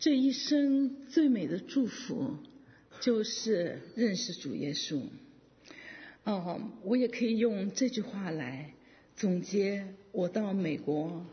这一生最美的祝福就是认识主耶稣。我也可以用这句话来总结我到美国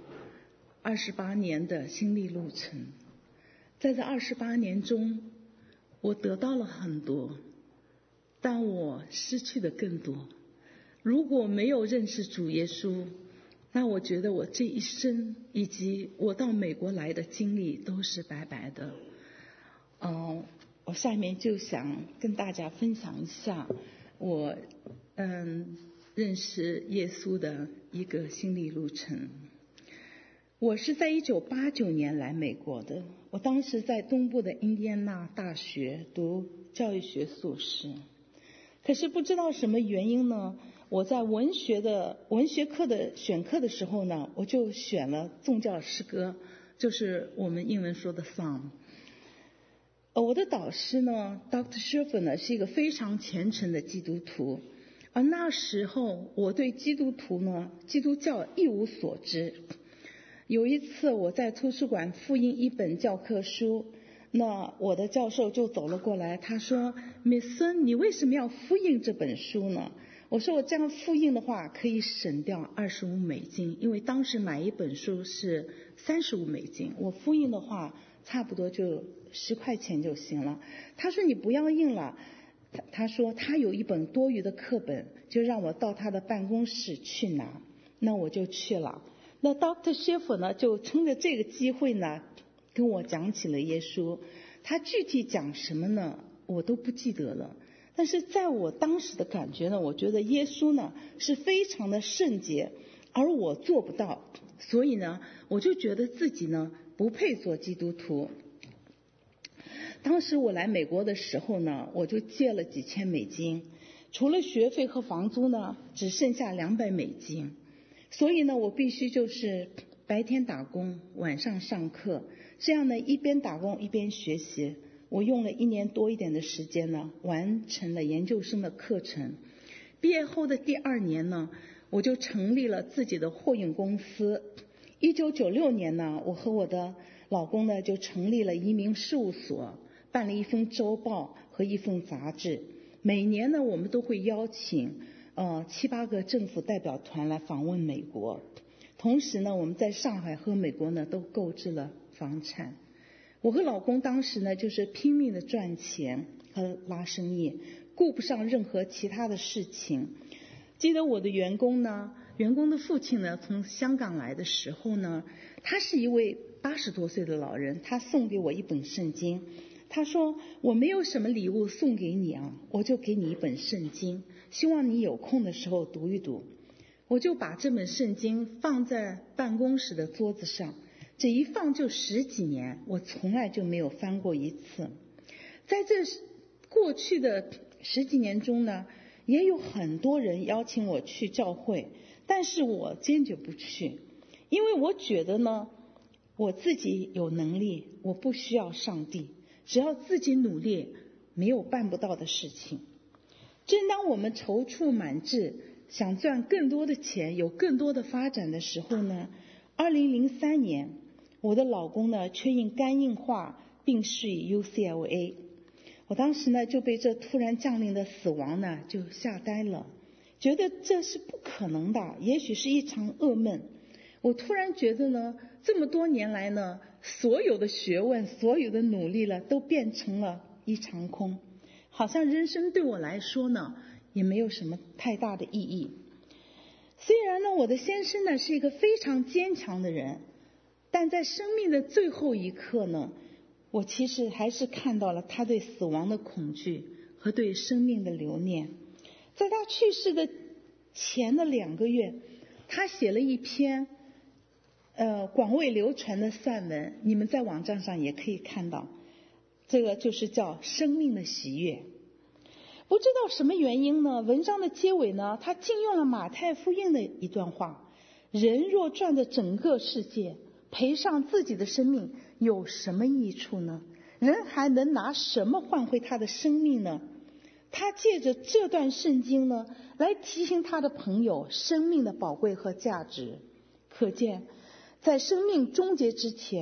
28年的心历路程。在这28年中，我得到了很多，但我失去的更多。如果没有认识主耶稣，那我觉得我这一生以及我到美国来的经历都是白白的。我下面就想跟大家分享一下我认识耶稣的一个心历路程。我是在1989年来美国的，我当时在东部的印第安纳大学读教育学硕士。可是不知道什么原因呢，我在文学课的选课的时候呢，我就选了宗教诗歌，就是我们英文说的 Psalm。我的导师呢 Dr. Schaeffer 呢是一个非常虔诚的基督徒，而那时候我对基督教一无所知。有一次我在图书馆复印一本教科书，那我的教授就走了过来，他说 Miss Sun， 你为什么要复印这本书呢？我说我这样复印的话可以省掉25美金，因为当时买一本书是35美金，我复印的话差不多就10块钱就行了。他说你不要印了，他说他有一本多余的课本，就让我到他的办公室去拿。那我就去了。那 Dr. Schaeffer 呢就趁着这个机会呢跟我讲起了耶稣。他具体讲什么呢我都不记得了，但是在我当时的感觉呢，我觉得耶稣呢是非常的圣洁，而我做不到，所以呢我就觉得自己呢不配做基督徒。当时我来美国的时候呢，我就借了几千美金，除了学费和房租呢只剩下200美金，所以呢我必须就是白天打工，晚上上课，这样呢一边打工一边学习。我用了1年多一点的时间呢完成了研究生的课程。毕业后的第2年呢，我就成立了自己的货运公司。1996年呢，我和我的老公呢就成立了移民事务所，办了一份周报和一份杂志。每年呢我们都会邀请7-8个政府代表团来访问美国。同时呢我们在上海和美国呢都购置了房产。我和老公当时呢就是拼命的赚钱和拉生意，顾不上任何其他的事情。记得我的员工的父亲呢从香港来的时候呢，他是一位80多岁的老人，他送给我一本圣经。他说我没有什么礼物送给你啊，我就给你一本圣经，希望你有空的时候读一读。我就把这本圣经放在办公室的桌子上，这一放就10几年，我从来就没有翻过一次。在这过去的10几年中呢，也有很多人邀请我去教会，但是我坚决不去，因为我觉得呢我自己有能力，我不需要上帝，只要自己努力，没有办不到的事情。正当我们踌躇满志，想赚更多的钱，有更多的发展的时候呢，2003年我的老公呢却因肝硬化病逝于 UCLA。 我当时呢就被这突然降临的死亡呢就吓呆了，觉得这是不可能的，也许是一场噩梦。我突然觉得呢，这么多年来呢，所有的学问，所有的努力了，都变成了一场空，好像人生对我来说呢也没有什么太大的意义。虽然呢我的先生呢是一个非常坚强的人，但在生命的最后一刻呢，我其实还是看到了他对死亡的恐惧和对生命的留念。在他去世的前的2个月，他写了一篇广为流传的散文，你们在网站上也可以看到，这个就是叫《生命的喜悦》。不知道什么原因呢，文章的结尾呢，他竟用了马太福音的一段话：人若赚得整个世界，赔上自己的生命，有什么益处呢？人还能拿什么换回他的生命呢？他借着这段圣经呢，来提醒他的朋友生命的宝贵和价值。可见在生命终结之前，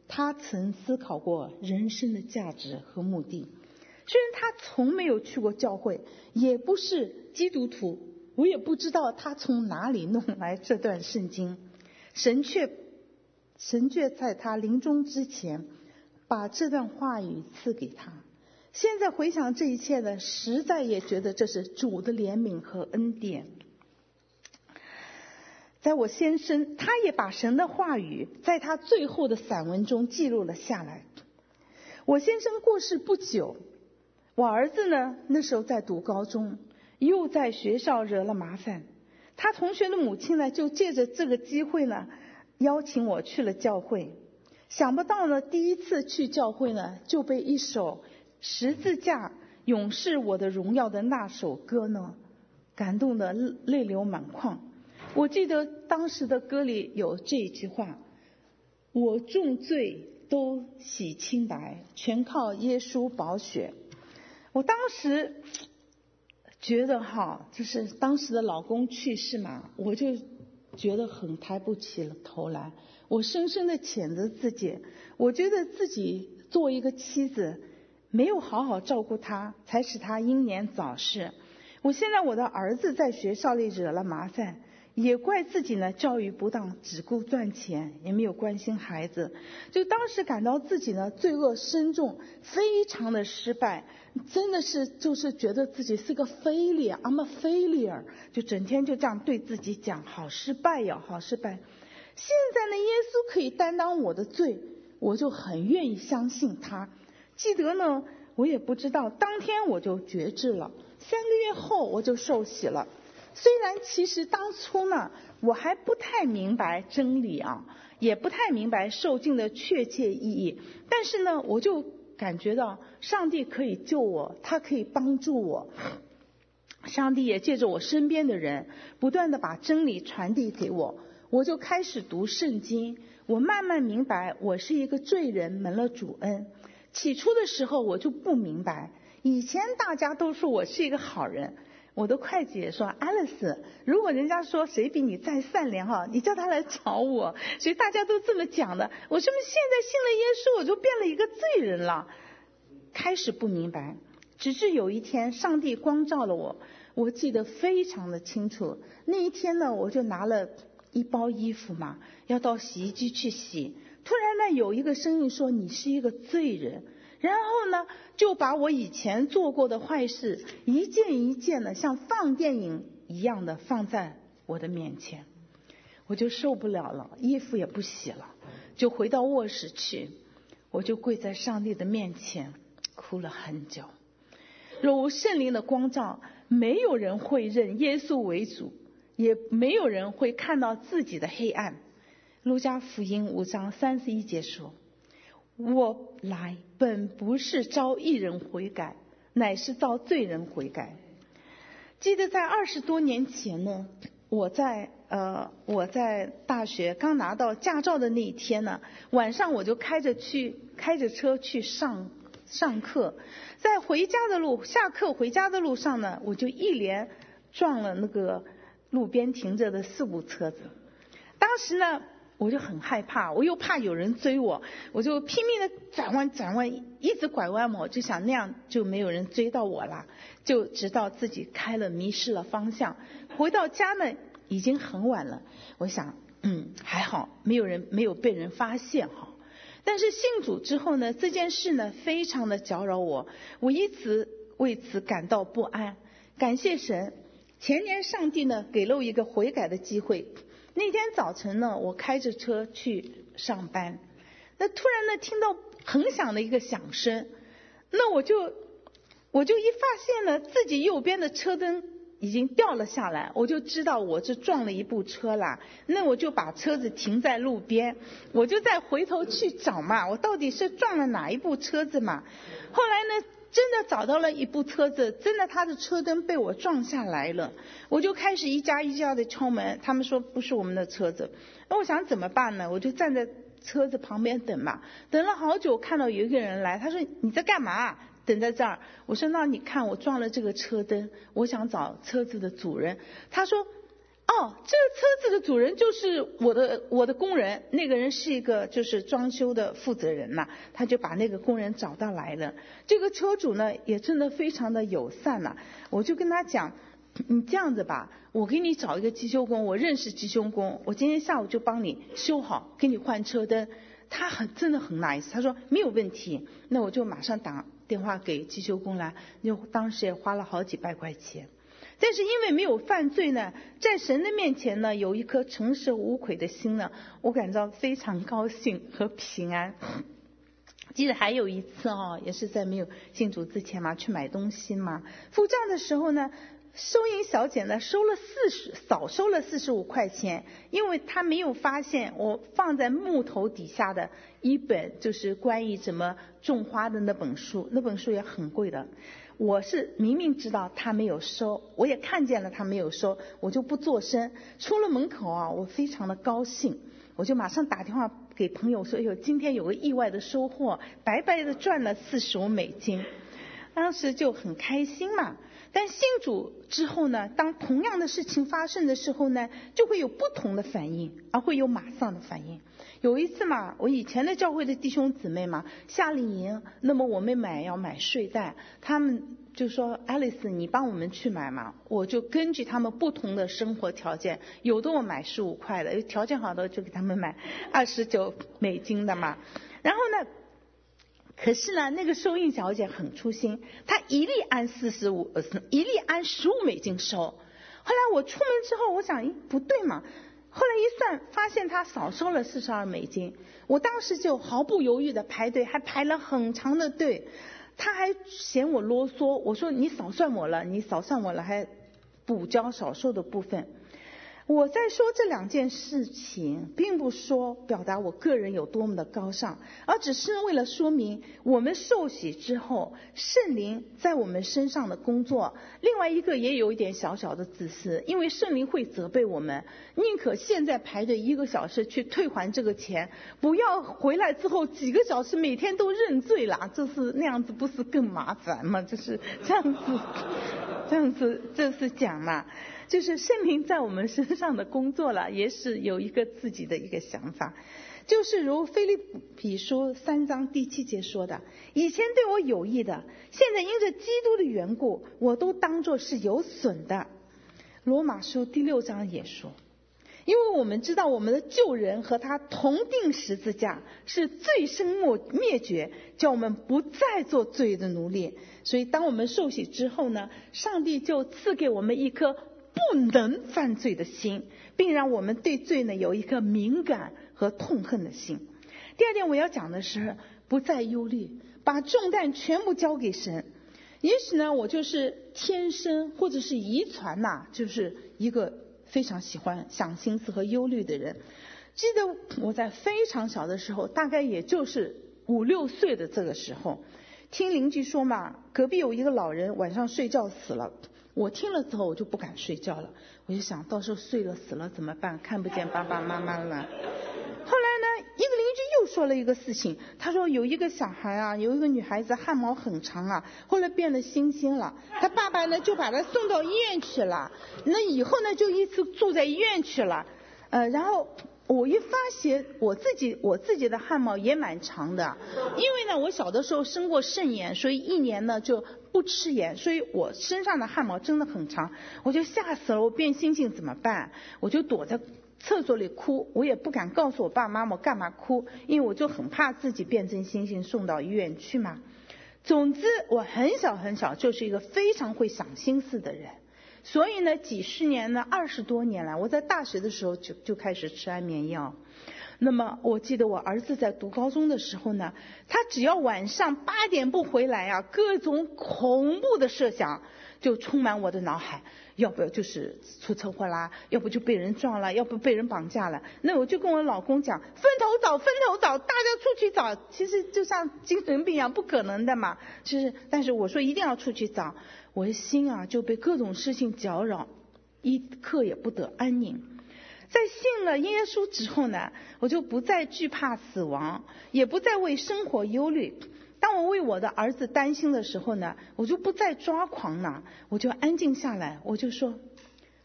他曾思考过人生的价值和目的。虽然他从没有去过教会，也不是基督徒，我也不知道他从哪里弄来这段圣经。神却在他临终之前把这段话语赐给他。现在回想这一切呢，实在也觉得这是主的怜悯和恩典。在我先生，他也把神的话语在他最后的散文中记录了下来。我先生过世不久，我儿子呢，那时候在读高中，又在学校惹了麻烦。他同学的母亲呢，就借着这个机会呢，邀请我去了教会。想不到呢，第一次去教会呢，就被一首十字架永是我的荣耀的那首歌呢，感动得泪流满眶。我记得当时的歌里有这一句话：我重罪都洗清白，全靠耶稣宝血。我当时觉得就是当时的老公去世嘛，我就觉得很抬不起了头来。我深深的谴责自己，我觉得自己作为一个妻子没有好好照顾他，才使他英年早逝。现在我的儿子在学校里惹了麻烦，也怪自己呢教育不当，只顾赚钱，也没有关心孩子。就当时感到自己呢罪恶深重，非常的失败，真的是就是觉得自己是个 failure，I'm a failure， 就整天就这样对自己讲，好失败呀，好失败。现在呢，耶稣可以担当我的罪，我就很愿意相信他。记得呢，我也不知道，当天我就决志了，3个月后我就受洗了。虽然其实当初呢，我还不太明白真理也不太明白受尽的确切意义，但是呢，我就感觉到上帝可以救我，他可以帮助我。上帝也借着我身边的人，不断的把真理传递给我。我就开始读圣经，我慢慢明白我是一个罪人，蒙了主恩。起初的时候我就不明白，以前大家都说我是一个好人。我的会计也说，Alice，如果人家说谁比你再善良你叫他来找我，所以大家都这么讲的。我说现在信了耶稣，我就变了一个罪人了。开始不明白，直至有一天上帝光照了我，我记得非常的清楚。那一天呢，我就拿了一包衣服嘛，要到洗衣机去洗。突然呢，有一个声音说你是一个罪人，然后呢就把我以前做过的坏事一件一件的像放电影一样的放在我的面前。我就受不了了，衣服也不洗了，就回到卧室去。我就跪在上帝的面前哭了很久。若无圣灵的光照，没有人会认耶稣为主，也没有人会看到自己的黑暗。路加福音5章31节说，我来本不是召义人悔改，乃是召罪人悔改。记得在20多年前呢，我在大学刚拿到驾照的那一天呢，晚上我就开着车去上课。在下课回家的路上呢，我就一连撞了那个路边停着的4部车子。当时呢，我就很害怕，我又怕有人追我，我就拼命的转弯，一直拐弯嘛，我就想那样就没有人追到我了。就直到自己开了迷失了方向，回到家呢已经很晚了。我想还好没有被人发现但是信主之后呢，这件事呢非常的搅扰我，我一直为此感到不安。感谢神，前年上帝呢给了我一个悔改的机会。那天早晨呢，我开着车去上班，那突然呢听到很响的一个响声，那我就一发现了自己右边的车灯已经掉了下来，我就知道我是撞了一部车啦。那我就把车子停在路边，我就再回头去找嘛，我到底是撞了哪一部车子嘛。后来呢真的找到了一部车子，真的他的车灯被我撞下来了。我就开始一家一家的敲门，他们说不是我们的车子。那我想怎么办呢？我就站在车子旁边等嘛，等了好久，看到有一个人来，他说你在干嘛？等在这儿。我说那你看我撞了这个车灯，我想找车子的主人。他说这个车子的主人就是我的工人，那个人是一个就是装修的负责人呐，他就把那个工人找到来了。这个车主呢也真的非常的友善呐，我就跟他讲，你这样子吧，我给你找一个机修工，我认识机修工，我今天下午就帮你修好，给你换车灯。他真的很 nice， 他说没有问题，那我就马上打电话给机修工来，就当时也花了好几百块钱。但是因为没有犯罪呢，在神的面前呢，有一颗诚实无愧的心呢，我感到非常高兴和平安。记得还有一次也是在没有信主之前嘛，去买东西嘛，付账的时候呢，收银小姐呢少收了45块钱，因为她没有发现我放在木头底下的一本就是关于怎么种花的那本书，那本书也很贵的。我是明明知道他没有收，我也看见了他没有收，我就不作声。出了门口我非常的高兴，我就马上打电话给朋友说，今天有个意外的收获，白白的赚了45美金。当时就很开心嘛。但信主之后呢，当同样的事情发生的时候呢，就会有不同的反应，而会有马上的反应。有一次嘛，我以前的教会的弟兄姊妹嘛，夏令营，那么我们要买睡袋，他们就说 Alice 你帮我们去买嘛，我就根据他们不同的生活条件，有的我买15块的，条件好的就给他们买29美金的嘛。然后呢，可是呢，那个收银小姐很粗心，她一律按15美金收。后来我出门之后，我想不对嘛，后来一算发现她少收了42美金，我当时就毫不犹豫的排队，还排了很长的队。她还嫌我啰嗦，我说你少算我了，还补交少收的部分。我在说这两件事情，并不说表达我个人有多么的高尚，而只是为了说明我们受洗之后，圣灵在我们身上的工作。另外一个也有一点小小的自私，因为圣灵会责备我们，宁可现在排队1个小时去退还这个钱，不要回来之后几个小时每天都认罪了，就是那样子不是更麻烦吗？就是这样子这是讲嘛，就是圣灵在我们身上的工作了，也是有一个自己的一个想法。就是如腓立比书3章第7节说的，以前对我有益的，现在因着基督的缘故，我都当作是有损的。罗马书第6章也说，因为我们知道我们的旧人和他同定十字架，是罪生灭绝，叫我们不再做罪的奴隶。所以当我们受洗之后呢，上帝就赐给我们一颗不能犯罪的心，并让我们对罪呢有一颗敏感和痛恨的心。第二点我要讲的是不再忧虑，把重担全部交给神。也许呢我就是天生或者是遗传就是一个非常喜欢想心思和忧虑的人。记得我在非常小的时候，大概也就是5、6岁的这个时候，听邻居说嘛，隔壁有一个老人晚上睡觉死了。我听了之后我就不敢睡觉了，我就想到时候睡了死了怎么办，看不见爸爸妈妈了。后来呢，一个邻居又说了一个事情，他说有一个小孩有一个女孩子汗毛很长后来变了星星了，他爸爸呢就把她送到医院去了，那以后呢就一直住在医院去了。然后我一发现我自己的汗毛也蛮长的，因为呢我小的时候生过肾炎，所以1年呢就不吃盐，所以我身上的汗毛真的很长。我就吓死了，我变星星怎么办？我就躲在厕所里哭，我也不敢告诉我爸妈妈干嘛哭，因为我就很怕自己变成星星送到医院去嘛。总之我很小就是一个非常会想心思的人，所以呢几十年呢20多年来，我在大学的时候就开始吃安眠药。那么我记得我儿子在读高中的时候呢，他只要晚上8点不回来各种恐怖的设想就充满我的脑海，要不就是出车祸啦，要不就被人撞了，要不被人绑架了。那我就跟我老公讲，分头找，大家出去找。其实就像精神病一样，不可能的嘛。但是我说一定要出去找，我的心就被各种事情搅扰，一刻也不得安宁。在信了耶稣之后呢，我就不再惧怕死亡，也不再为生活忧虑。当我为我的儿子担心的时候呢，我就不再抓狂了，我就安静下来，我就说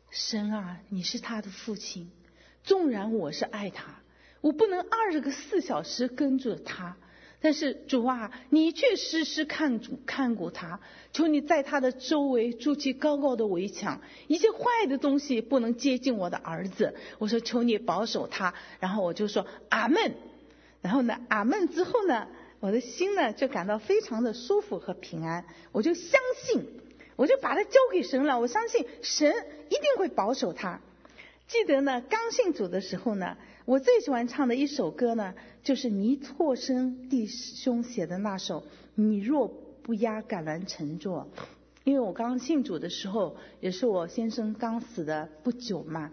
神啊，你是他的父亲，纵然我是爱他，我不能24小时跟着他，但是主啊，你却时时看顾他，求你在他的周围筑起高高的围墙，一切坏的东西不能接近我的儿子。我说求你保守他，然后我就说阿们。然后呢，阿们之后呢，我的心呢就感到非常的舒服和平安，我就相信，我就把它交给神了，我相信神一定会保守他。记得呢，刚信主的时候呢，我最喜欢唱的一首歌呢，就是尼拓生弟兄写的那首《你若不压橄榄沉坐》。因为我刚信主的时候，也是我先生刚死的不久嘛，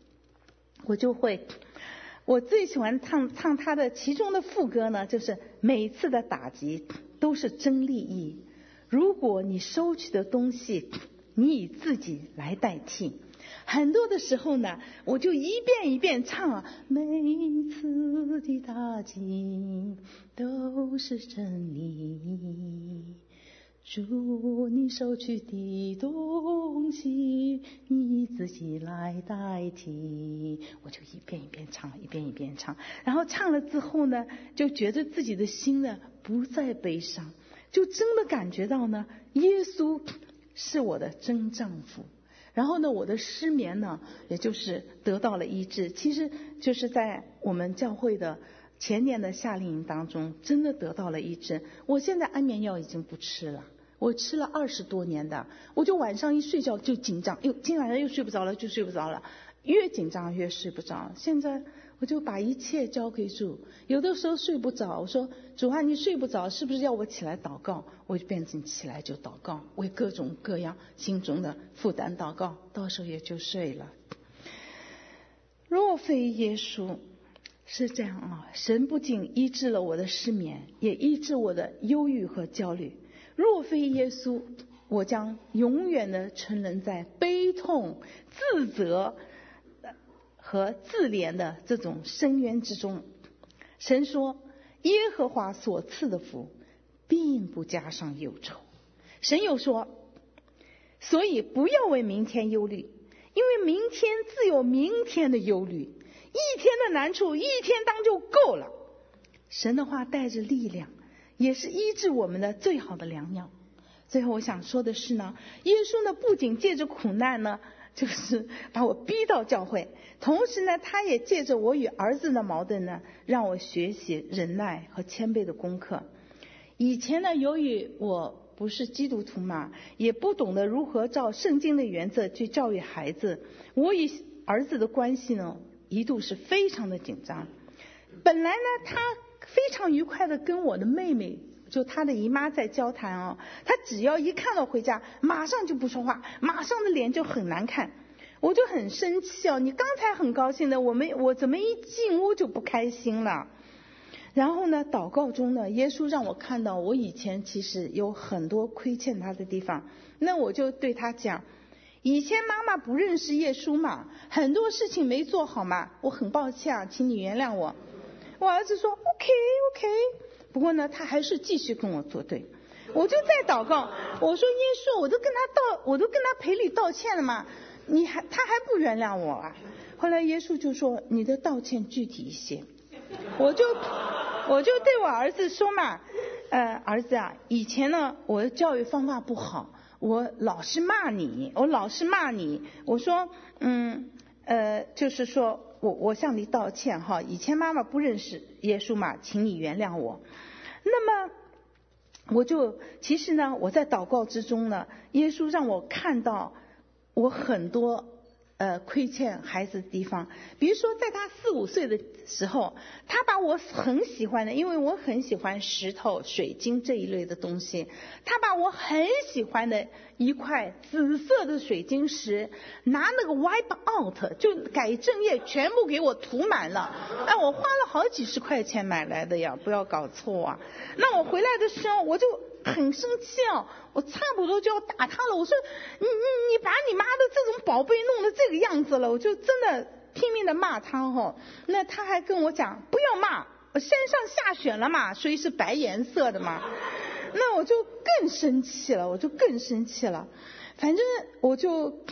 我最喜欢唱他的其中的副歌呢，就是每次的打击都是真利益，如果你收取的东西你以自己来代替。很多的时候呢，我就一遍一遍唱啊，每次的打击都是真利益，主你收取的东西你自己来代替。我就一遍一遍唱，一遍一遍唱，然后唱了之后呢，就觉得自己的心呢不再悲伤，就真的感觉到呢，耶稣是我的真丈夫。然后呢，我的失眠呢也就是得到了医治，其实就是在我们教会的前年的夏令营当中真的得到了医治。我现在安眠药已经不吃了，我吃了20多年的，我就晚上一睡觉就紧张，今晚上又睡不着了，就睡不着了，越紧张越睡不着。现在我就把一切交给主，有的时候睡不着，我说主啊，你睡不着是不是要我起来祷告？我就变成起来就祷告，为各种各样心中的负担祷告，到时候也就睡了。若非耶稣，是这样啊，神不仅医治了我的失眠，也医治我的忧郁和焦虑。若非耶稣，我将永远的沉沦在悲痛、自责和自怜的这种深渊之中。神说，耶和华所赐的福并不加上忧愁。神又说，所以不要为明天忧虑，因为明天自有明天的忧虑，一天的难处一天当就够了。神的话带着力量，也是医治我们的最好的良药。最后我想说的是呢，耶稣呢不仅借着苦难呢就是把我逼到教会，同时呢他也借着我与儿子的矛盾呢，让我学习忍耐和谦卑的功课。以前呢，由于我不是基督徒嘛，也不懂得如何照圣经的原则去教育孩子，我与儿子的关系呢一度是非常的紧张。本来呢他非常愉快的跟我的妹妹，就他的姨妈在交谈哦，他只要一看到回家马上就不说话，马上的脸就很难看，我就很生气哦，你刚才很高兴的，我怎么一进屋就不开心了。然后呢，祷告中呢，耶稣让我看到我以前其实有很多亏欠他的地方，那我就对他讲，以前妈妈不认识耶稣嘛，很多事情没做好嘛，我很抱歉啊，请你原谅我。我儿子说 OK， 不过呢他还是继续跟我作对。我就在祷告，我说耶稣，我都跟他赔礼道歉了嘛，他还不原谅我啊。后来耶稣就说，你的道歉具体一些。我就对我儿子说嘛，儿子啊，以前呢我的教育方法不好，我老是骂你，我说就是说我向你道歉哈，以前妈妈不认识耶稣嘛，请你原谅我。那么其实呢，我在祷告之中呢，耶稣让我看到我很多亏欠孩子的地方。比如说在他4、5岁的时候，他把我很喜欢的，因为我很喜欢石头、水晶这一类的东西，他把我很喜欢的一块紫色的水晶石拿那个 wipe out 就改正液全部给我涂满了。我花了好几十块钱买来的呀，不要搞错啊。那我回来的时候我就很生气啊，我差不多就要打他了。我说你把你妈的这种宝贝弄得这个样子了，我就真的拼命的骂他哦。那他还跟我讲不要骂，我山上下雪了嘛，所以是白颜色的嘛。那我就更生气了。反正我就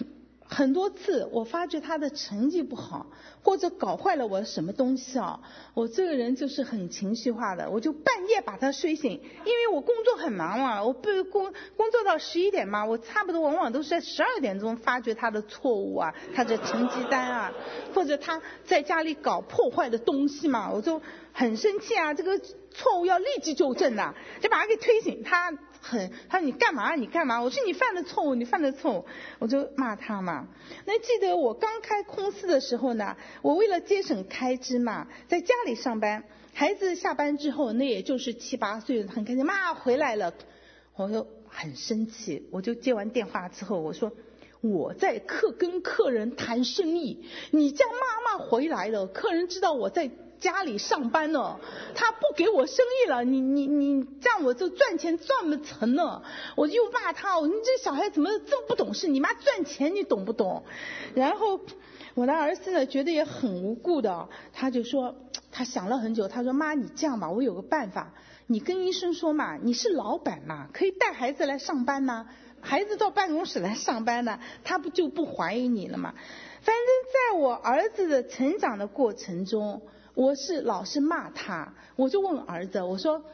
很多次我发觉他的成绩不好，或者搞坏了我什么东西啊，我这个人就是很情绪化的，我就半夜把他睡醒，因为我工作很忙嘛，我不工作到11点嘛，我差不多往往都是在12点钟发觉他的错误啊，他的成绩单啊，或者他在家里搞破坏的东西嘛，我就很生气啊，这个错误要立即纠正的，就把他给推醒。他说你干嘛？我说你犯的错误，我就骂他嘛。那记得我刚开公司的时候呢，我为了节省开支嘛，在家里上班，孩子下班之后，那也就是7、8岁了，很开心，妈回来了，我就很生气，我就接完电话之后，我说我在跟客人谈生意，你家妈妈回来了，客人知道我在家里上班呢，他不给我生意了，你这样我就赚钱赚不成了。我就骂他，你这小孩怎么这么不懂事，你妈赚钱你懂不懂？然后我的儿子呢觉得也很无辜的，他就说他想了很久，他说妈你这样吧，我有个办法，你跟医生说嘛，你是老板嘛，可以带孩子来上班呢，孩子到办公室来上班呢，他不怀疑你了嘛。反正在我儿子的成长的过程中，我是老是骂他，我就问儿子，我说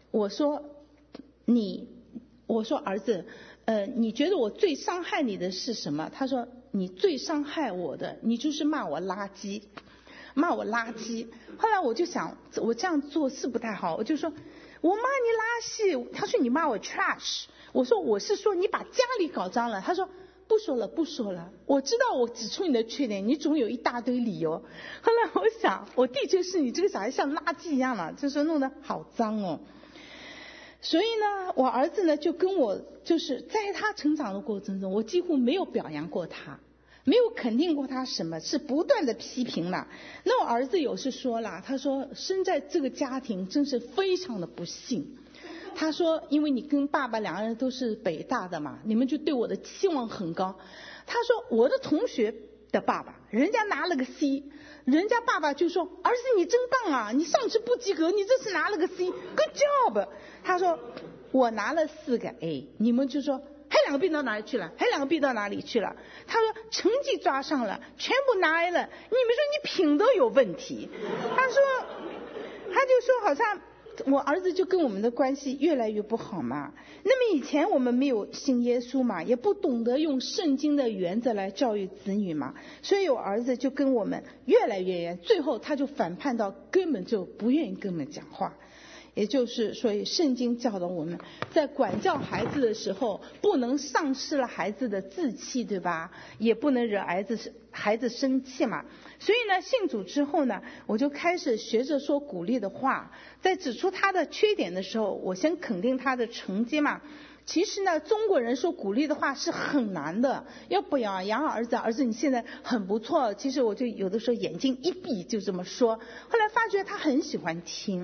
儿子，你觉得我最伤害你的是什么？他说你最伤害我的，你就是骂我垃圾。后来我就想，我这样做是不太好，我就说我骂你垃圾，他说你骂我 trash， 我是说你把家里搞脏了，他说不说了，我知道我指出你的缺点，你总有一大堆理由。后来我想，我的确是你这个小孩像垃圾一样了，就是弄得好脏哦。所以呢，我儿子呢就跟我，就是在他成长的过程中，我几乎没有表扬过他，没有肯定过他什么，是不断的批评了。那我儿子有时说了，他说生在这个家庭真是非常的不幸。他说因为你跟爸爸两个人都是北大的嘛，你们就对我的期望很高。他说我的同学的爸爸人家拿了个 C， 人家爸爸就说儿子你真棒啊，你上次不及格，你这次拿了个 C， good job。 他说我拿了4个 A， 你们就说还2个 B 到哪里去了，他说成绩抓上了，全部拿 A 了，你们说你品都有问题。他就说好像我儿子就跟我们的关系越来越不好嘛。那么以前我们没有信耶稣嘛，也不懂得用圣经的原则来教育子女嘛，所以我儿子就跟我们越来越远，最后他就反叛到根本就不愿意跟我们讲话。也就是所以圣经教导我们在管教孩子的时候，不能丧失了孩子的志气，对吧？也不能惹孩子生气嘛。所以呢，信主之后呢，我就开始学着说鼓励的话，在指出他的缺点的时候，我先肯定他的成绩嘛。其实呢，中国人说鼓励的话是很难的，要表扬儿子你现在很不错。其实我就有的时候眼睛一闭就这么说，后来发觉他很喜欢听，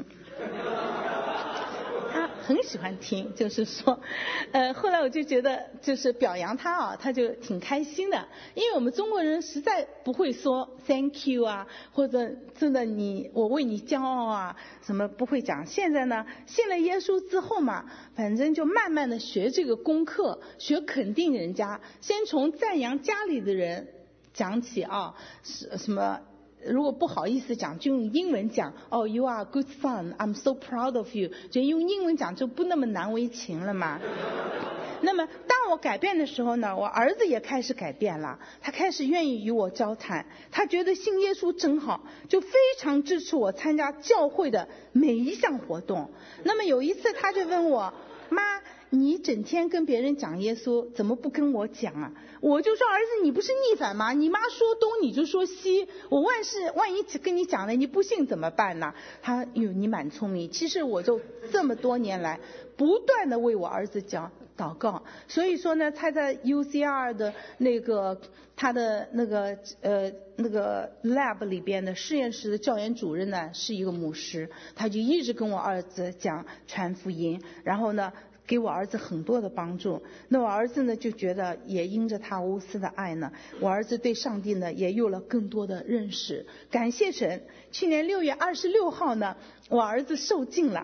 就是说后来我就觉得就是表扬他啊，他就挺开心的。因为我们中国人实在不会说 thank you 啊，或者真的我为你骄傲啊，什么不会讲。现在呢，信了耶稣之后嘛，反正就慢慢的学这个功课，学肯定人家，先从赞扬家里的人讲起啊，什么如果不好意思讲，就用英文讲，You are a good son, I'm so proud of you， 就用英文讲就不那么难为情了嘛。那么当我改变的时候呢，我儿子也开始改变了，他开始愿意与我交谈，他觉得信耶稣真好，就非常支持我参加教会的每一项活动。那么有一次他就问我，妈，你整天跟别人讲耶稣，怎么不跟我讲啊？我就说儿子，你不是逆反吗？你妈说东你就说西，我万一跟你讲了你不信怎么办呢？你蛮聪明。其实我就这么多年来不断的为我儿子讲祷告，所以说呢，他在 UCR 的他的那个 lab 里边的实验室的教研主任呢是一个牧师，他就一直跟我儿子讲传福音，然后呢给我儿子很多的帮助。那我儿子呢就觉得也因着他无私的爱呢，我儿子对上帝呢也有了更多的认识。感谢神，去年6月26号呢，我儿子受浸了。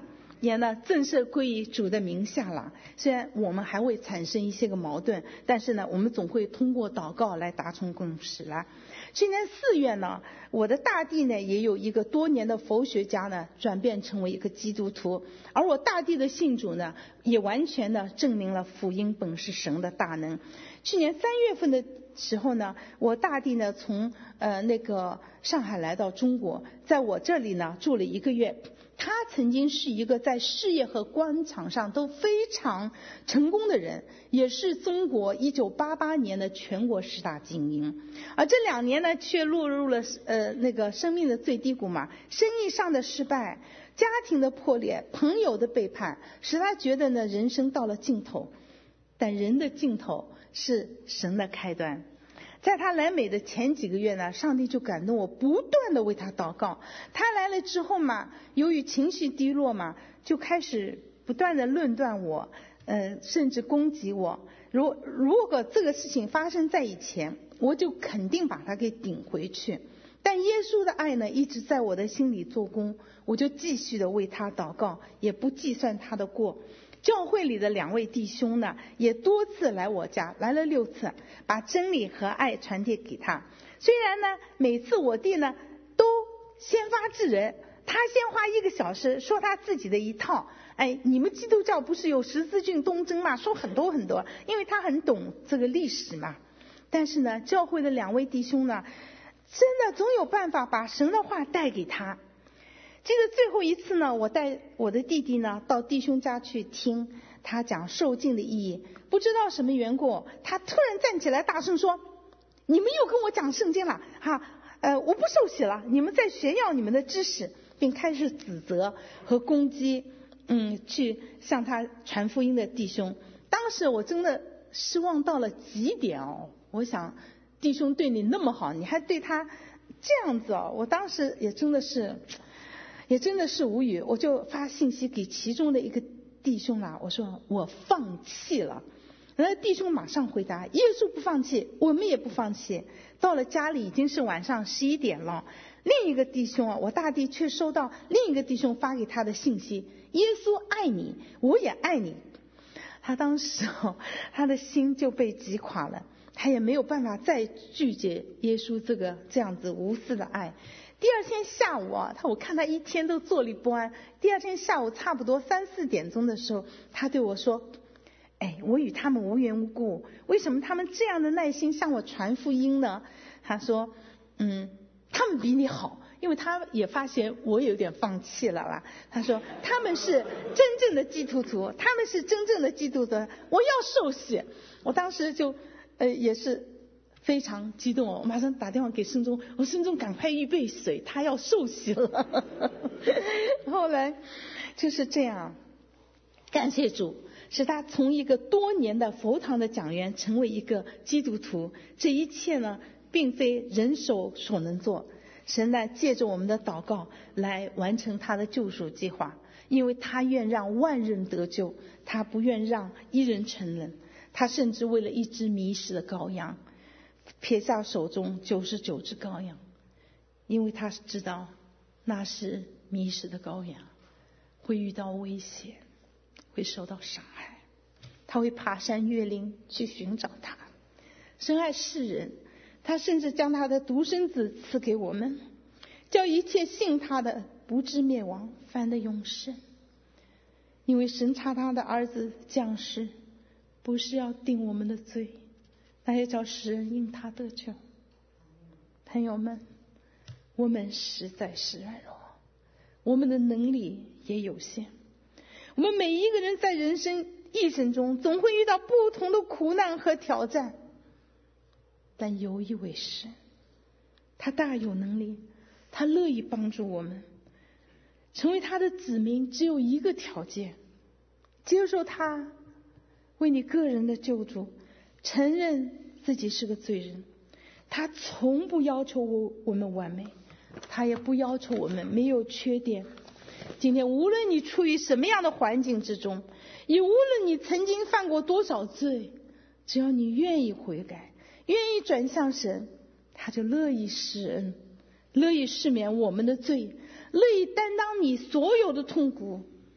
年呢正式归于主的名下了。虽然我们还会产生一些个矛盾，但是呢我们总会通过祷告来达成共识了。去年4月呢，我的大弟呢也有一个多年的佛学家呢转变成为一个基督徒，而我大弟的信主呢也完全的证明了福音本是神的大能。去年3月份的时候呢，我大弟呢从那个上海来到中国，在我这里呢住了1个月。他曾经是一个在事业和官场上都非常成功的人，也是中国1988年的全国10大精英。而这2年呢，却落入了那个生命的最低谷嘛，生意上的失败，家庭的破裂，朋友的背叛，使他觉得呢人生到了尽头。但人的尽头是神的开端。在他来美的前几个月呢，上帝就感动我不断的为他祷告。他来了之后嘛，由于情绪低落嘛，就开始不断的论断我，甚至攻击我。如果这个事情发生在以前，我就肯定把他给顶回去。但耶稣的爱呢一直在我的心里做工，我就继续的为他祷告，也不计算他的过。教会里的2位弟兄呢，也多次来我家，来了6次，把真理和爱传递给他。虽然呢，每次我弟呢都先发制人，他先花1个小时说他自己的一套。你们基督教不是有十字军东征嘛，说很多很多，因为他很懂这个历史嘛。但是呢，教会的2位弟兄呢，真的总有办法把神的话带给他。记得最后一次呢，我带我的弟弟呢到弟兄家去听他讲受尽的意义。不知道什么缘故，他突然站起来大声说：“你们又跟我讲圣经了哈，我不受洗了，你们在炫耀你们的知识。”并开始指责和攻击去向他传福音的弟兄。当时我真的失望到了极点哦，我想弟兄对你那么好，你还对他这样子哦，我当时也真的是无语。我就发信息给其中的一个弟兄啦，我说我放弃了。然后弟兄马上回答：耶稣不放弃，我们也不放弃。到了家里已经是晚上11点了。另一个弟兄啊，我大弟却收到另一个弟兄发给他的信息：耶稣爱你，我也爱你。他当时他的心就被击垮了，他也没有办法再拒绝耶稣这样子无私的爱。第2天下午啊，我看他一天都坐立不安。第2天下午差不多3、4点钟的时候，他对我说：我与他们无缘无故，为什么他们这样的耐心向我传福音呢？他说他们比你好，因为他也发现我有点放弃了啦。他说他们是真正的基督徒，他们是真正的基督徒，我要受洗。我当时就也是非常激动，我马上打电话给圣宗，我圣宗赶快预备水，他要受洗了。后来就是这样，感谢主，使他从一个多年的佛堂的讲员成为一个基督徒。这一切呢，并非人手所能做，神呢借着我们的祷告来完成他的救赎计划，因为他愿让万人得救，他不愿让一人沉沦。他甚至为了一只迷失的羔羊，撇下手中99只羔羊，因为他知道那是迷失的羔羊，会遇到危险，会受到伤害，他会爬山越岭去寻找他。神爱世人，他甚至将他的独生子赐给我们，叫一切信他的不至灭亡，反得永生。因为神差他的儿子降世，不是要定我们的罪，那也叫使人因他得救。朋友们，我们实在是软弱，我们的能力也有限。我们每一个人在人生一生中总会遇到不同的苦难和挑战，但有一位神，他大有能力，他乐意帮助我们。成为他的子民只有一个条件：接受他为你个人的救主，承认自己是个罪人。他从不要求我们完美，他也不要求我们没有缺点。今天无论你处于什么样的环境之中，也无论你曾经犯过多少罪，只要你愿意悔改，愿意转向神，他就乐意施恩，乐意赦免我们的罪，乐意担当你所有的痛苦，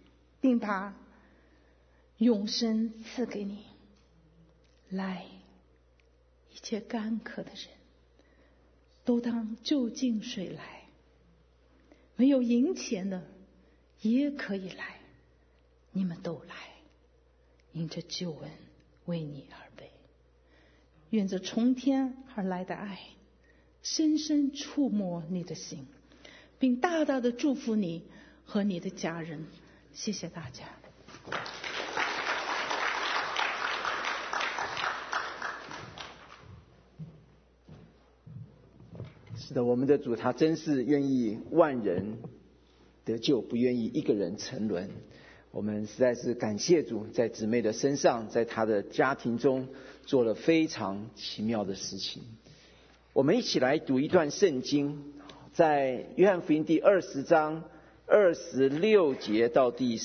并把永生赐给你。来，一切干渴的人都当就近水来，没有银钱的也可以来，你们都来，因这救恩为你而备。愿这从天而来的爱深深触摸你的心，并大大的祝福你和你的家人。谢谢大家。 是的，我们的主他真是愿意万人得救，不愿意一个人沉沦。我们实在是感谢主，在姊妹的身上，在她的家庭中做了非常奇妙的事情。我们一起来读一段圣经，在约翰福音第20章26节到第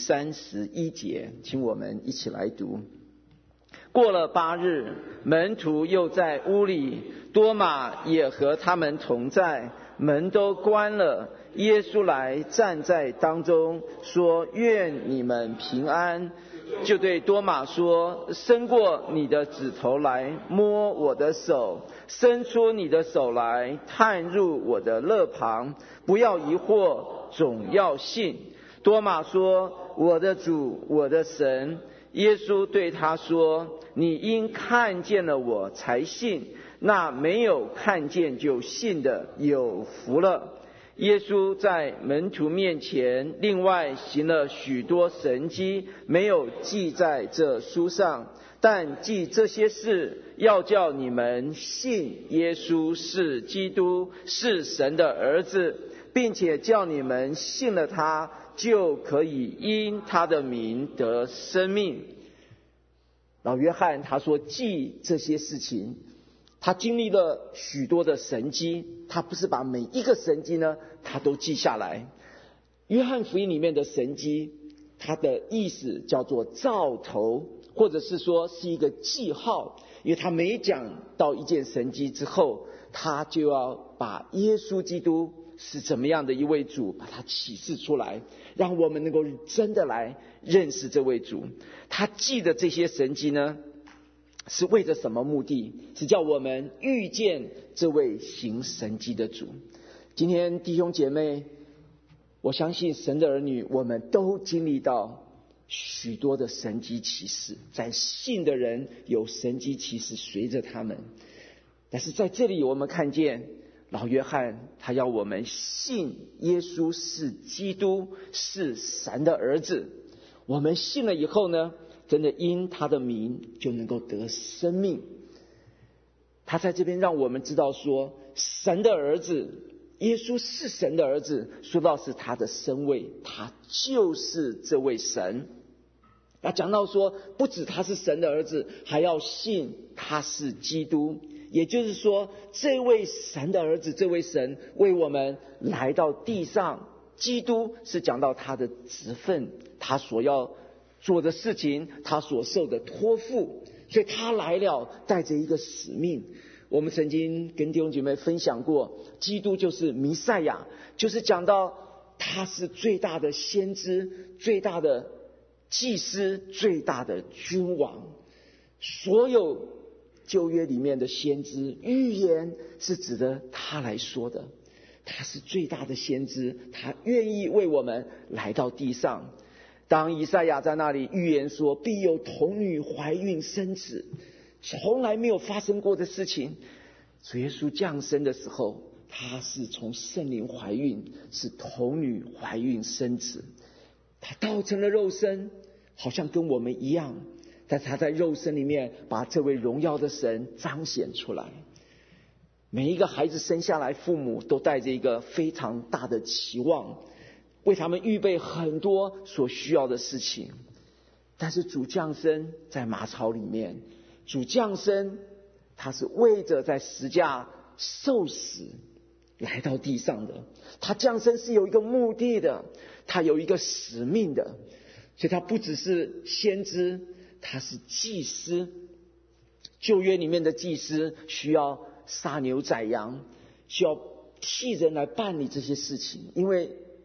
31节，请我们一起来读。过了8日，门徒又在屋里，多马也和他们同在，门都关了。耶稣来站在当中，说：愿你们平安。就对多马说：伸过你的指头来摸我的手，伸出你的手来探入我的肋旁，不要疑惑，总要信。多马说：我的主，我的神。耶稣对他说：你因看见了我才信，那没有看见就信的有福了。耶稣在门徒面前另外行了许多神迹，没有记在这书上，但记这些事，要叫你们信耶稣是基督，是神的儿子，并且叫你们信了他，就可以因他的名得生命。老约翰他说记这些事情，他经历了许多的神迹，他不是把每一个神迹呢他都记下来。约翰福音里面的神迹，它的意思叫做兆头，或者是说是一个记号，因为他每讲到一件神迹之后，他就要把耶稣基督是怎么样的一位主把它启示出来，让我们能够真的来认识这位主。他记的这些神迹呢，是为着什么目的？是叫我们遇见这位行神迹的主。今天弟兄姐妹，我相信神的儿女，我们都经历到许多的神迹奇事，在信的人有神迹奇事随着他们。但是在这里我们看见老约翰他要我们信耶稣是基督，是神的儿子。我们信了以后呢，真的因他的名就能够得生命。他在这边让我们知道说，神的儿子耶稣是神的儿子，说到是他的身位，他就是这位神。那讲到说不止他是神的儿子，还要信他是基督，也就是说这位神的儿子，这位神为我们来到地上。基督是讲到他的职分，他所要做的事情，他所受的托付，所以他来了带着一个使命。我们曾经跟弟兄姐妹分享过，基督就是弥赛亚，就是讲到他是最大的先知，最大的祭司，最大的君王。所有旧约里面的先知预言是指的他来说的，他是最大的先知，他愿意为我们来到地上。当以赛亚在那里预言说必有童女怀孕生子，从来没有发生过的事情，主耶稣降生的时候，他是从圣灵怀孕，是童女怀孕生子。他道成了肉身，好像跟我们一样，但他在肉身里面把这位荣耀的神彰显出来。每一个孩子生下来，父母都带着一个非常大的期望，为他们预备很多所需要的事情。但是主降生在马槽里面，主降生他是为着在十架受死来到地上的，他降生是有一个目的的，他有一个使命的。所以他不只是先知，他是祭司。旧约里面的祭司需要杀牛宰羊，需要替人来办理这些事情，因为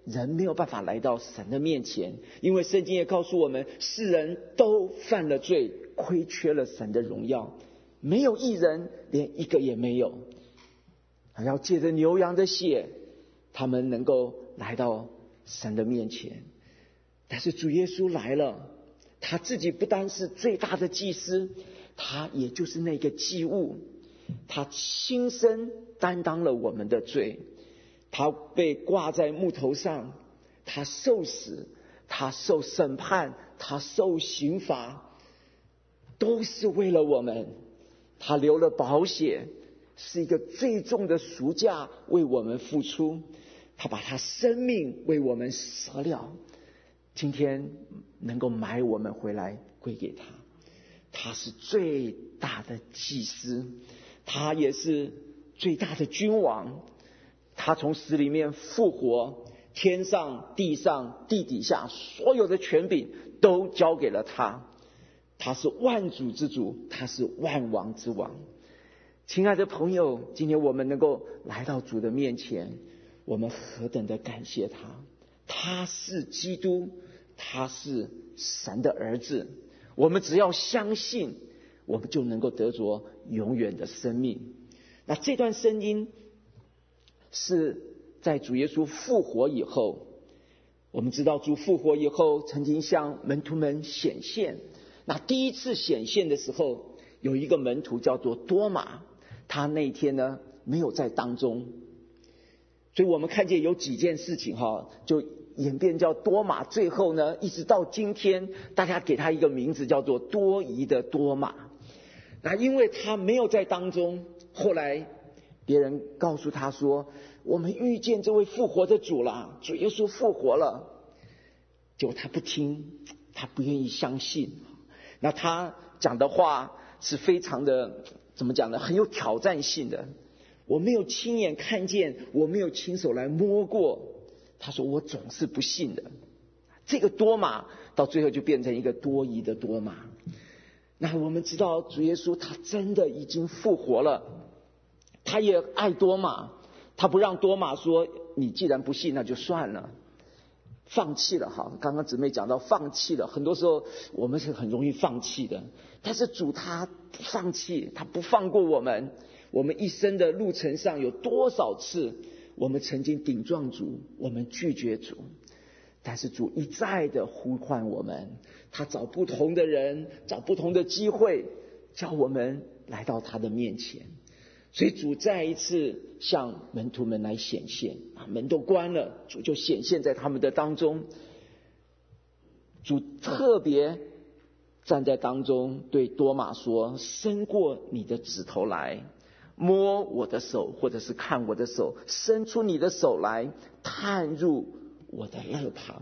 人没有办法来到神的面前，因为圣经也告诉我们，世人都犯了罪，亏缺了神的荣耀，没有义人，连一个也没有。还要借着牛羊的血，他们能够来到神的面前。但是主耶稣来了，他自己不单是最大的祭司，他也就是那个祭物，他亲身担当了我们的罪，他被挂在木头上，他受死，他受审判，他受刑罚，都是为了我们。他流了宝血，是一个最重的赎价为我们付出，他把他生命为我们舍了，今天能够买我们回来归给他。他是最大的祭司，他也是最大的君王，他从死里面复活，天上地上地底下所有的权柄都交给了他，他是万主之主，他是万王之王。亲爱的朋友，今天我们能够来到主的面前，我们何等的感谢他。他是基督，他是神的儿子，我们只要相信，我们就能够得着永远的生命。那这段圣经是在主耶稣复活以后，我们知道主复活以后曾经向门徒们显现。那第一次显现的时候，有一个门徒叫做多马，他那天呢没有在当中，所以我们看见有几件事情就演变叫多马，最后呢一直到今天大家给他一个名字叫做多疑的多马。那因为他没有在当中，后来别人告诉他说，我们遇见这位复活的主了，主耶稣复活了。结果他不听，他不愿意相信。那他讲的话是非常的怎么讲呢，很有挑战性的。我没有亲眼看见，我没有亲手来摸过，他说我总是不信的。这个多马到最后就变成一个多疑的多马。那我们知道主耶稣他真的已经复活了，他也爱多马，他不让多马说你既然不信那就算了，放弃了。刚刚姊妹讲到放弃了，很多时候我们是很容易放弃的，但是主他不放弃，他不放过我们。我们一生的路程上有多少次我们曾经顶撞主，我们拒绝主，但是主一再的呼唤我们，他找不同的人，找不同的机会，叫我们来到他的面前。所以主再一次向门徒们来显现，门都关了，主就显现在他们的当中。主特别站在当中对多马说，伸过你的指头来摸我的手，或者是看我的手，伸出你的手来探入我的肋旁。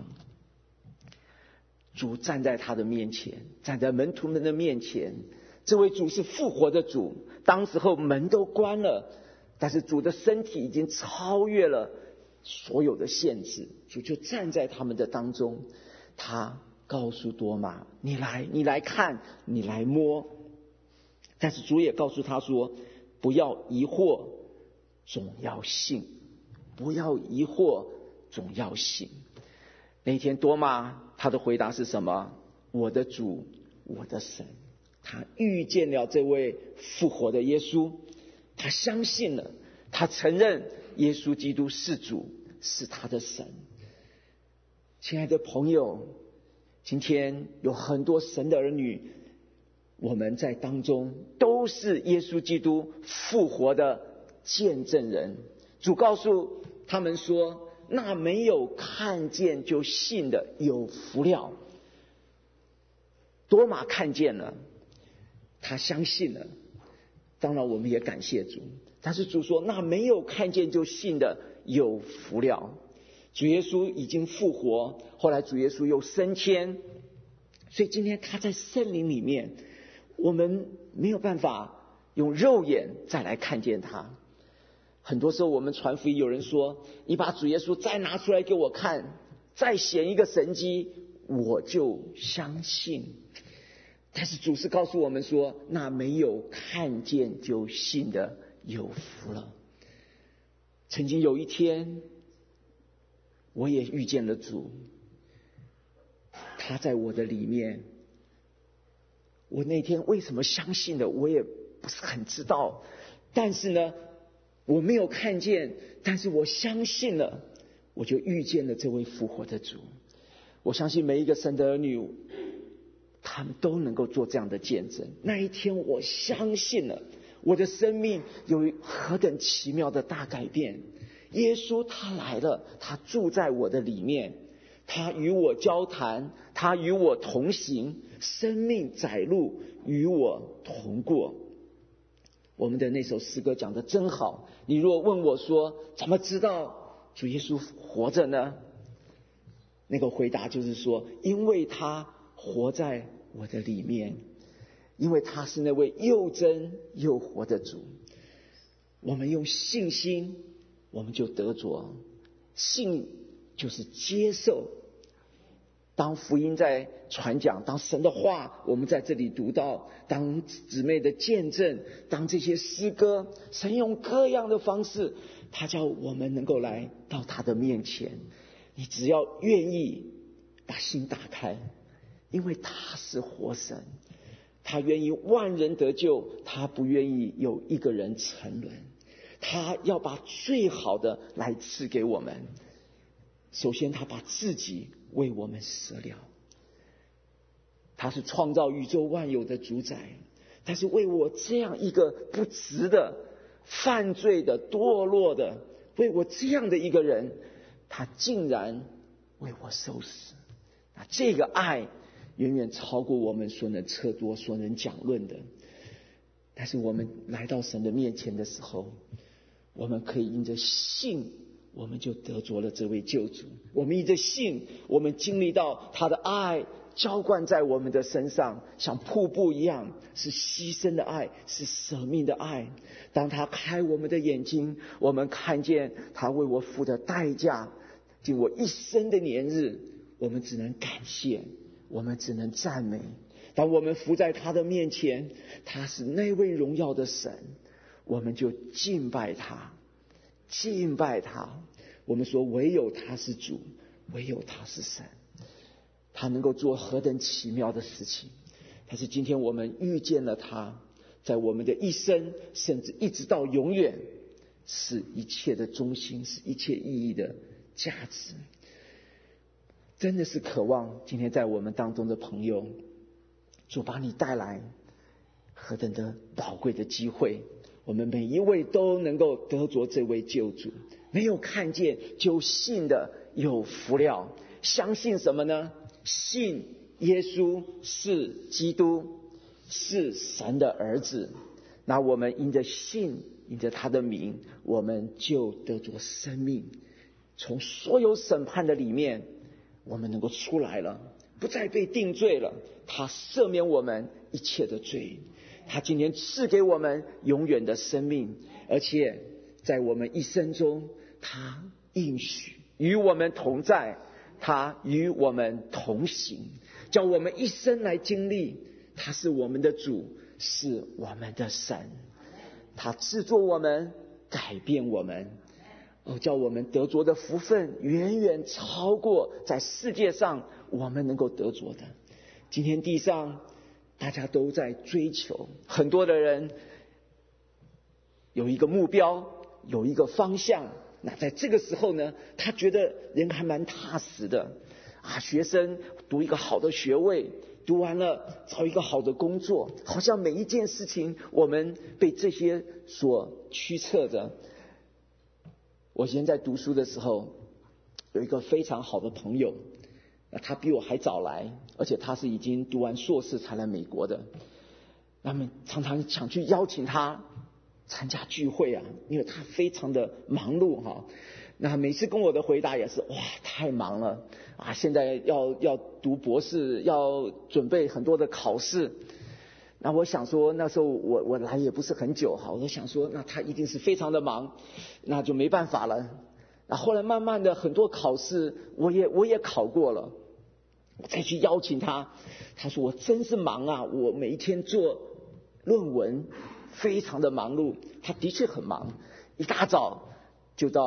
主站在他的面前，站在门徒们的面前，这位主是复活的主，当时候门都关了，但是主的身体已经超越了所有的限制，主就站在他们的当中。他告诉多马，你来看，你来摸。但是主也告诉他说，不要疑惑，总要信。不要疑惑，总要信。那一天多马他的回答是什么？我的主，我的神。他遇见了这位复活的耶稣，他相信了，他承认耶稣基督是主，是他的神。亲爱的朋友，今天有很多神的儿女，我们在当中都是耶稣基督复活的见证人。主告诉他们说，那没有看见就信的有福了。多马看见了，他相信了，当然我们也感谢主。但是主说，那没有看见就信的有福了。主耶稣已经复活，后来主耶稣又升天，所以今天他在圣灵里面，我们没有办法用肉眼再来看见他。很多时候我们传福音，有人说，你把主耶稣再拿出来给我看，再显一个神迹，我就相信。但是主是告诉我们说，那没有看见就信的有福了。曾经有一天， 我也遇见了主，他在我的里面。我那天为什么相信的，我也不是很知道，但是呢，我没有看见，但是我相信了，我就遇见了这位复活的主。我相信每一个神的儿女，他们都能够做这样的见证。那一天我相信了，我的生命有何等奇妙的大改变。耶稣他来了，他住在我的里面，他与我交谈，他与我同行，生命载路与我同过。我们的那首诗歌讲得真好，你若问我说怎么知道主耶稣活着呢？那个回答就是说，因为他活在我的里面，因为他是那位又真又活的主。我们用信心，我们就得着。信就是接受。当福音在传讲，当神的话我们在这里读到，当姊妹的见证，当这些诗歌，神用各样的方式，他叫我们能够来到他的面前。你只要愿意把心打开，因为他是活神，他愿意万人得救，他不愿意有一个人沉沦，他要把最好的来赐给我们。首先他把自己为我们舍了，他是创造宇宙万有的主宰，但是为我这样一个不值的、犯罪的、堕落的，为我这样的一个人，他竟然为我受死。那这个爱远远超过我们所能测度、所能讲论的。但是我们来到神的面前的时候，我们可以因着信，我们就得着了这位救主。我们因着信，我们经历到他的爱浇灌在我们的身上，像瀑布一样，是牺牲的爱，是舍命的爱。当他开我们的眼睛，我们看见他为我付的代价，尽我一生的年日，我们只能感谢，我们只能赞美。当我们伏在他的面前，他是那位荣耀的神，我们就敬拜他，敬拜他。我们说唯有他是主，唯有他是神，他能够做何等奇妙的事情。但是今天我们遇见了他，在我们的一生，甚至一直到永远，是一切的中心，是一切意义的价值。真的是渴望今天在我们当中的朋友，主把你带来何等的宝贵的机会，我们每一位都能够得着这位救主。没有看见就信的有福了。相信什么呢？信耶稣是基督，是神的儿子。那我们因着信，因着他的名，我们就得着生命，从所有审判的里面我们能够出来了，不再被定罪了。他赦免我们一切的罪，他今天赐给我们永远的生命，而且在我们一生中，他应许与我们同在，他与我们同行，叫我们一生来经历他是我们的主，是我们的神。他制作我们，改变我们，叫我们得着的福分远远超过在世界上我们能够得着的。今天地上大家都在追求，很多的人有一个目标，有一个方向。那在这个时候呢，他觉得人还蛮踏实的学生读一个好的学位，读完了找一个好的工作，好像每一件事情我们被这些所驱策着。我以前在读书的时候，有一个非常好的朋友，他比我还早来，而且他是已经读完硕士才来美国的。他们常常想去邀请他参加聚会因为他非常的忙碌那每次跟我的回答也是太忙了现在要读博士，要准备很多的考试。那我想说那时候我来也不是很久我想说那他一定是非常的忙，那就没办法了。那后来慢慢的很多考试我也考过了，我再去邀请他，他说我真是忙我每一天做论文非常的忙碌。他的确很忙，一大早就到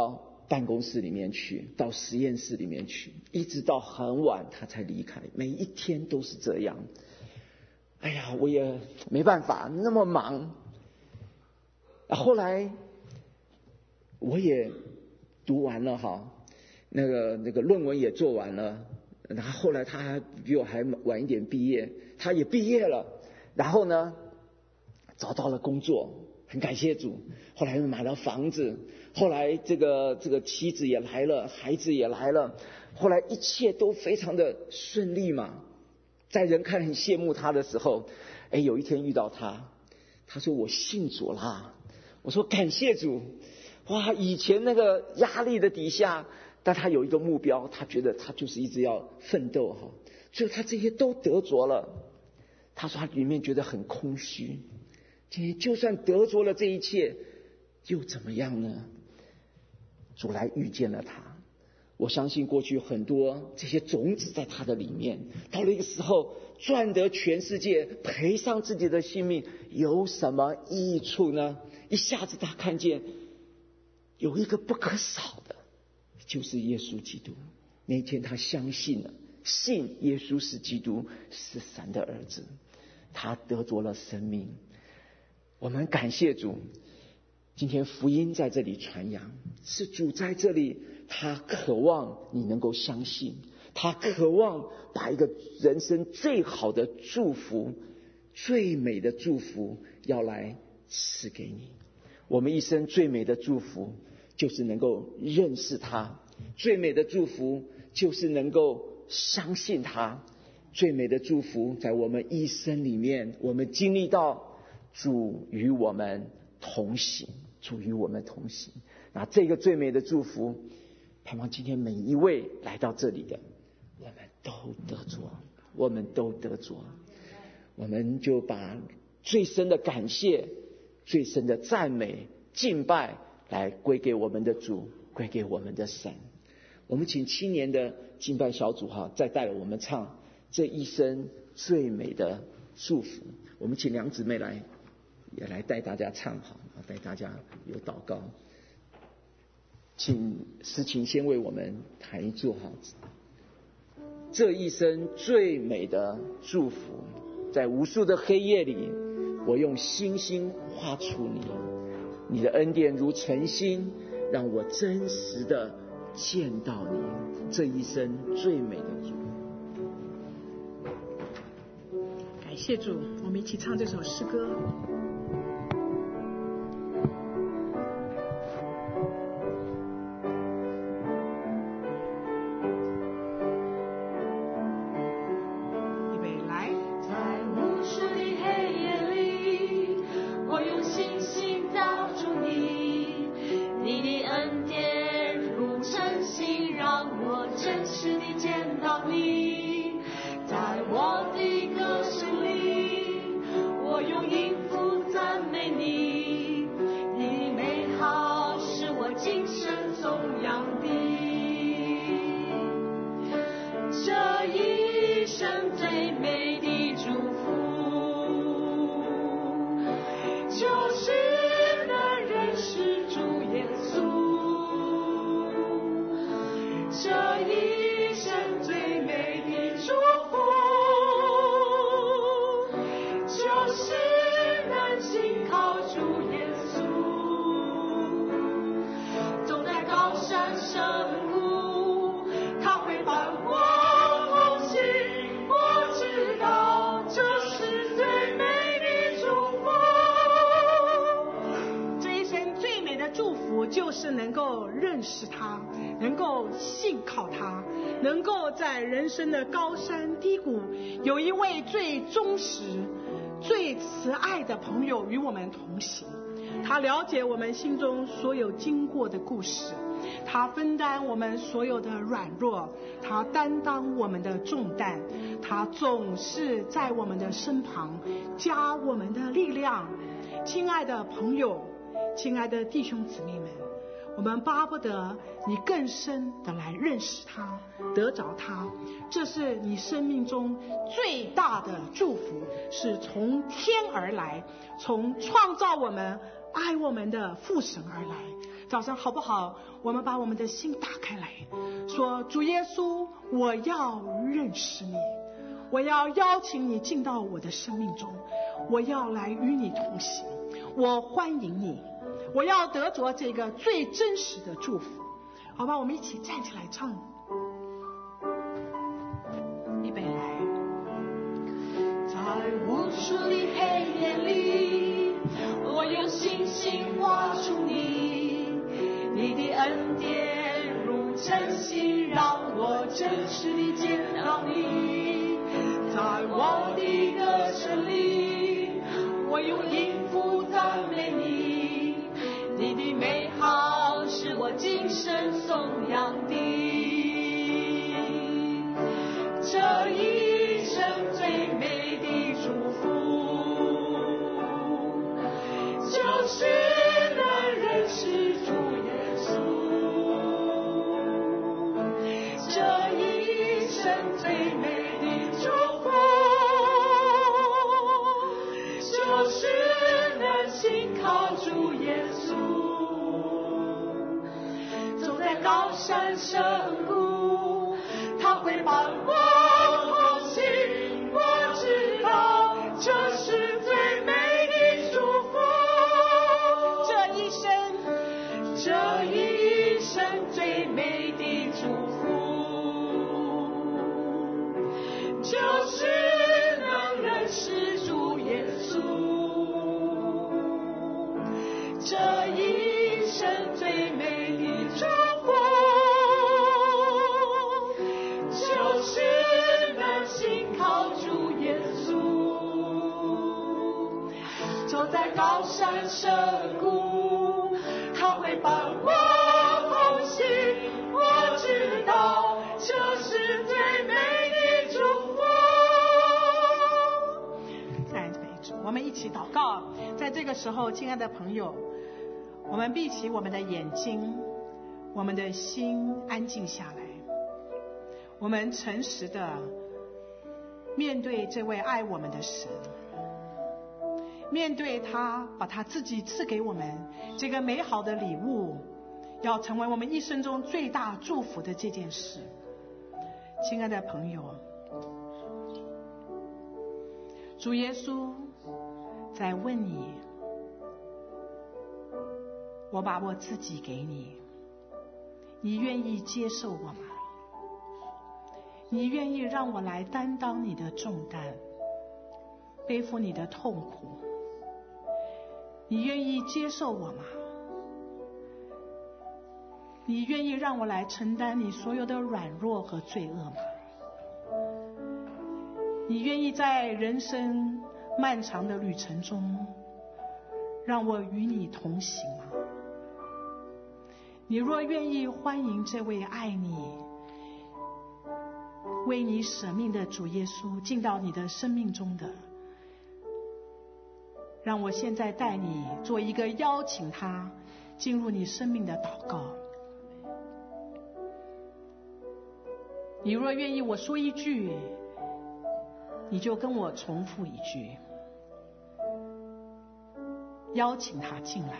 办公室里面去，到实验室里面去，一直到很晚他才离开，每一天都是这样。哎呀，我也没办法，那么忙。后来我也读完了哈，那个论文也做完了，然后后来他比我还晚一点毕业，他也毕业了，然后呢找到了工作，很感谢主。后来又买了房子，后来这个妻子也来了，孩子也来了，后来一切都非常的顺利嘛。在人看很羡慕他的时候，有一天遇到他，他说我信主啦。我说感谢主。哇，以前那个压力的底下，但他有一个目标，他觉得他就是一直要奋斗哈，所以他这些都得着了。他说他里面觉得很空虚，今天就算得着了这一切又怎么样呢？主来遇见了他。我相信过去很多这些种子在他的里面，到了一个时候赚得全世界，赔上自己的性命，有什么益处呢？一下子他看见有一个不可少的，就是耶稣基督。那一天他相信了，信耶稣是基督，是神的儿子，他得着了生命。我们感谢主，今天福音在这里传扬，是主在这里，他渴望你能够相信，他渴望把一个人生最好的祝福，最美的祝福要来赐给你。我们一生最美的祝福就是能够认识他，最美的祝福就是能够相信他，最美的祝福在我们一生里面，我们经历到主与我们同行，主与我们同行。那这个最美的祝福，盼望今天每一位来到这里的，我们都得着，我们都得着。我们就把最深的感谢，最深的赞美敬拜来归给我们的主，归给我们的神。我们请青年的敬拜小组再带我们唱这一生最美的祝福。我们请梁姊妹也来带大家唱好，带大家有祷告。请诗琴先为我们弹一座这一生最美的祝福。在无数的黑夜里，我用星星画出你的恩典如晨星，让我真实的见到你，这一生最美的祝福。 感谢主，我们一起唱这首诗歌。就是能够认识他，能够信靠他，能够在人生的高山低谷有一位最忠实最慈爱的朋友与我们同行。他了解我们心中所有经过的故事，他分担我们所有的软弱，他担当我们的重担，他总是在我们的身旁加我们的力量。亲爱的朋友，亲爱的弟兄姊妹们，我们巴不得你更深的来认识他，得着他，这是你生命中最大的祝福，是从天而来，从创造我们爱我们的父神而来。 早上好不好？我们把我们的心打开来，说主耶稣，我要认识你，我要邀请你进到我的生命中，我要来与你同行，我欢迎你，我要得着这个最真实的祝福。好吧，我们一起站起来唱。预备来。在无数的黑夜里，我用信心画出你，你的恩典如晨曦，让我真实地见到你。在我的歌声里，我用音符赞美你，你的美好是我今生颂扬的。这一生最美的祝福，就是能认识主耶稣。这一生最美的祝福，就是能信靠主耶稣。走在高山深谷，他会伴我同行，我知道这是最美的祝福。这一生最美的祝福，就是能认识主耶稣。这一生最美的祝福，就是能信靠主耶稣。走在高山深谷，他会伴我同行，我知道这是最美的祝福。赞美主，我们一起祷告。在这个时候，亲爱的朋友，我们闭起我们的眼睛，我们的心安静下来，我们诚实的面对这位爱我们的神，面对他把他自己赐给我们这个美好的礼物，要成为我们一生中最大祝福的这件事。亲爱的朋友，主耶稣在问你，我把我自己给你，你愿意接受我吗？你愿意让我来担当你的重担，背负你的痛苦？你愿意接受我吗？你愿意让我来承担你所有的软弱和罪恶吗？你愿意在人生漫长的旅程中，让我与你同行吗？你若愿意欢迎这位爱你、为你舍命的主耶稣进到你的生命中的，让我现在带你做一个邀请他进入你生命的祷告。你若愿意我说一句，你就跟我重复一句，邀请他进来。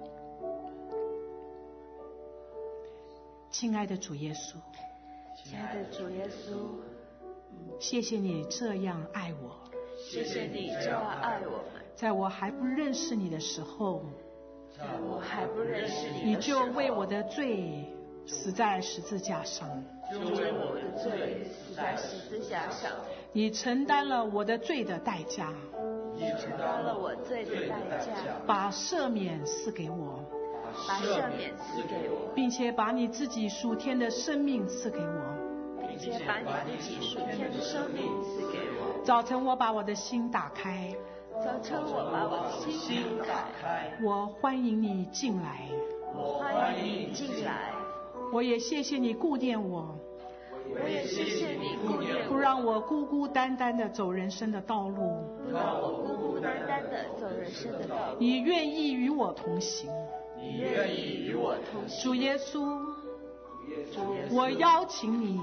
亲爱的主耶稣， 亲爱的主耶稣， 谢谢你这样爱我， 谢谢你这样爱我们。 在我还不认识你的时候， 在我还不认识你的时候，你就为我的罪死在十字架上， 就为我的罪死在十字架上。 你承担了我的罪的代价， 你承担了我罪的代价， 把赦免赐给我， 把赦免赐给我， 并且把你自己属天的生命赐给我， 并且把你自己属天的生命赐给我。 早晨我把我的心打开， 早晨我把我的心打开， 我欢迎你进来， 我欢迎你进来。 我也谢谢你顾念我， 我也谢谢你顾念我， 不让我孤孤单单的走人生的道路， 不让我孤孤单单的走人生的道路。 你愿意与我同行， 你愿意与我同行。 主耶稣， 主耶稣， 我邀请你，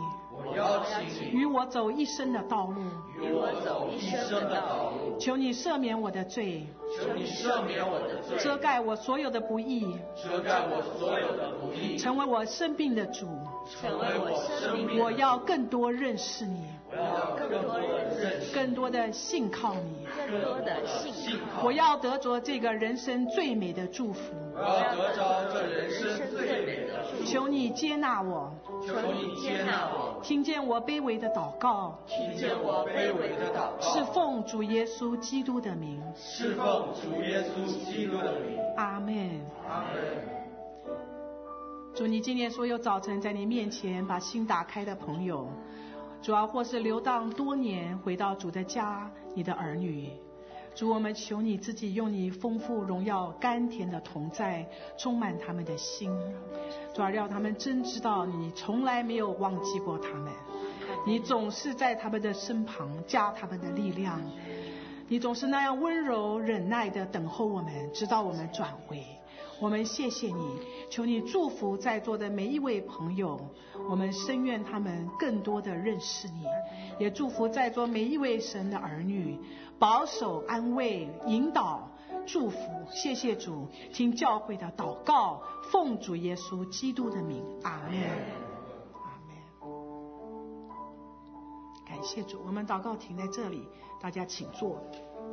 我邀请你与我走一生的道路， 与我走一生的道路。 求你赦免我的罪， 求你赦免我的罪， 遮盖我所有的不义， 遮盖我所有的不义， 成为我生命的主。 成为我生命的主。 我要更多认识你， 我要更多的认识， 更多的信靠你， 更多的信靠。 我要得着这个人生最美的祝福。 我要得着这人生最美的祝福。 求你接纳我， 求你接纳我， 听见我卑微的祷告， 听见我卑微的祷告， 是奉主耶稣基督的名。 是奉主耶稣基督的名。 阿们。 阿门。 主，你今天所有早晨在你面前把心打开的朋友，主要或是流荡多年回到主的家，你的儿女，主，我们求你自己用你丰富荣耀甘甜的同在充满他们的心，主要让他们真知道你从来没有忘记过他们，你总是在他们的身旁加他们的力量，你总是那样温柔忍耐的等候我们，直到我们转回。我们谢谢你，求你祝福在座的每一位朋友，我们深愿他们更多的认识你，也祝福在座每一位神的儿女，保守、安慰、引导、祝福。谢谢主，听教会的祷告，奉主耶稣基督的名，阿门。阿门。感谢主，我们祷告停在这里，大家请坐。